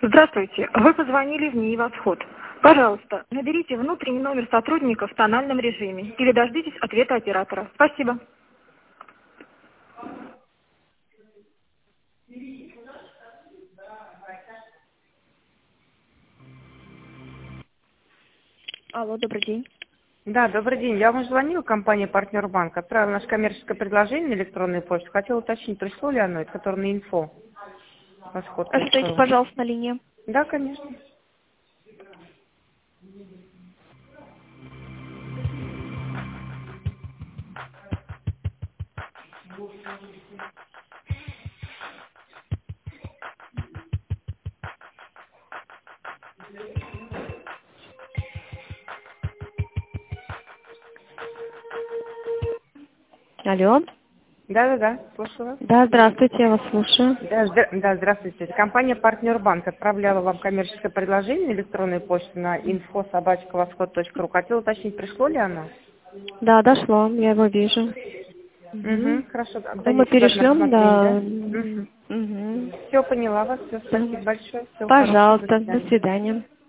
Здравствуйте. Вы позвонили в НИИ «Восход». Пожалуйста, наберите внутренний номер сотрудника в тональном режиме или дождитесь ответа оператора. Спасибо. Алло, добрый день. Да, добрый день. Я вам звонила, компания «Партнер Банк». Отправила наше коммерческое предложение на электронную почту. Хотела уточнить, пришло ли оно, это которое на инфо. Оставайтесь, пожалуйста, на линии. Да, конечно. Алло. Да, слушаю вас. Да, здравствуйте, я вас слушаю. Да, здравствуйте. Это компания «Партнер Банк». Отправляла вам коммерческое предложение на электронную почту на info@восход.ру. Хотела уточнить, пришло ли оно? Да, дошло, я его вижу. Угу, хорошо. Ну, мы перешлем, да. Все, поняла вас. Все, спасибо большое. Всего хорошего. Пожалуйста, До до свидания. свидания.